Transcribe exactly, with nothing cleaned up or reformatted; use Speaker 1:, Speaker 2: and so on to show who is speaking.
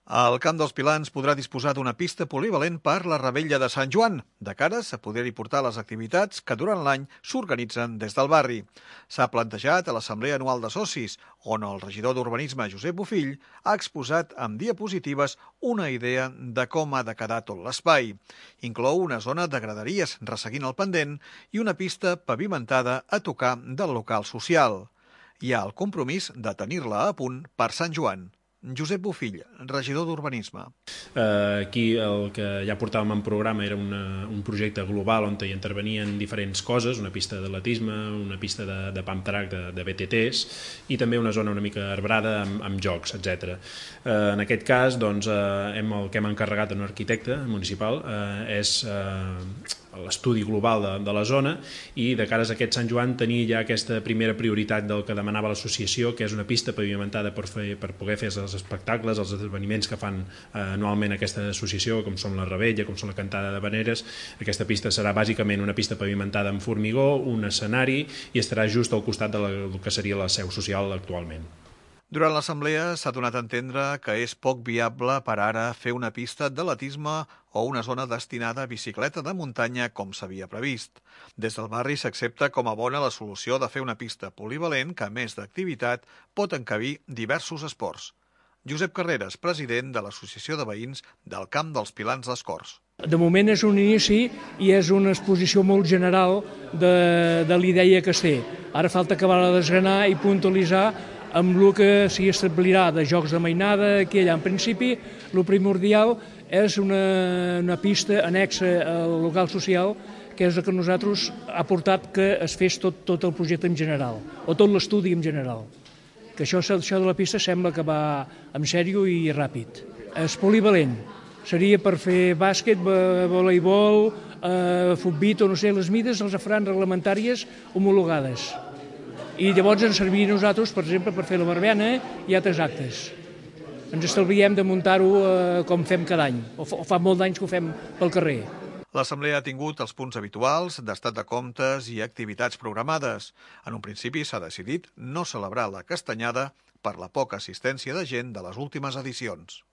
Speaker 1: El Camp dels Pilans podrà disposar d'una pista polivalent per la Revetlla de Sant Joan, de cares a poder-hi portar les activitats que durant l'any s'organitzen des del barri. S'ha plantejat a l'Assemblea Anual de Socis, on el regidor d'Urbanisme, Josep Bofill, ha exposat amb diapositives una idea de com ha de quedar tot l'espai. Inclou una zona de graderies resseguint el pendent i una pista pavimentada a tocar del local social. Hi ha el compromís de tenir-la a punt per Sant Joan. Josep Bofill, regidor d'Urbanisme.
Speaker 2: Eh, aquí el que ja portàvem en programa era una, un projecte global on hi intervenien diferents coses, una pista d'atletisme, una pista de, de pump track, de, de B T Ts i també una zona una mica arbrada amb, amb jocs, etcètera. Eh, en aquest cas, doncs, eh, hem, el que hem encarregat a un arquitecte municipal eh, és eh, l'estudi global de, de la zona i de cares a aquest Sant Joan tenir ja aquesta primera prioritat del que demanava l'associació, que és una pista pavimentada per, fer, per poder fer els espectacles, els esdeveniments que fan eh, anualment aquesta associació, com són la Revetlla, com són la cantada de Veneres. Aquesta pista serà bàsicament una pista pavimentada amb formigó, un escenari i estarà just al costat de la, del que seria la seu social actualment.
Speaker 1: Durant l'assemblea s'ha donat a entendre que és poc viable per ara fer una pista d'atletisme o una zona destinada a bicicleta de muntanya com s'havia previst. Des del barri s'accepta com a bona la solució de fer una pista polivalent que, a més d'activitat, pot encabir diversos esports. Josep Carreras, president de l'Associació de Veïns del Camp dels Pilans les Corts.
Speaker 3: De moment és un inici i és una exposició molt general de, de l'idea que es té. Ara falta acabar de desgranar i puntualitzar amb el que s'hi establirà de jocs de mainada, que allà en principi el primordial és una, una pista anexa al local social, que és el que nosaltres ha portat que es fes tot, tot el projecte en general, o tot l'estudi en general. Que això, això de la pista sembla que va en sèrio i ràpid. És polivalent, seria per fer bàsquet, voleibol, eh, futbit o no sé, les mides els faran reglamentàries homologades. I llavors ens serviria a nosaltres, per exemple, per fer la verbena i altres actes. Ens estalviem de muntar-ho eh, com fem cada any, o fa, o fa molt d'anys que ho fem pel carrer.
Speaker 1: L'Assemblea ha tingut els punts habituals d'estat de comptes i activitats programades. En un principi s'ha decidit no celebrar la castanyada per la poca assistència de gent de les últimes edicions.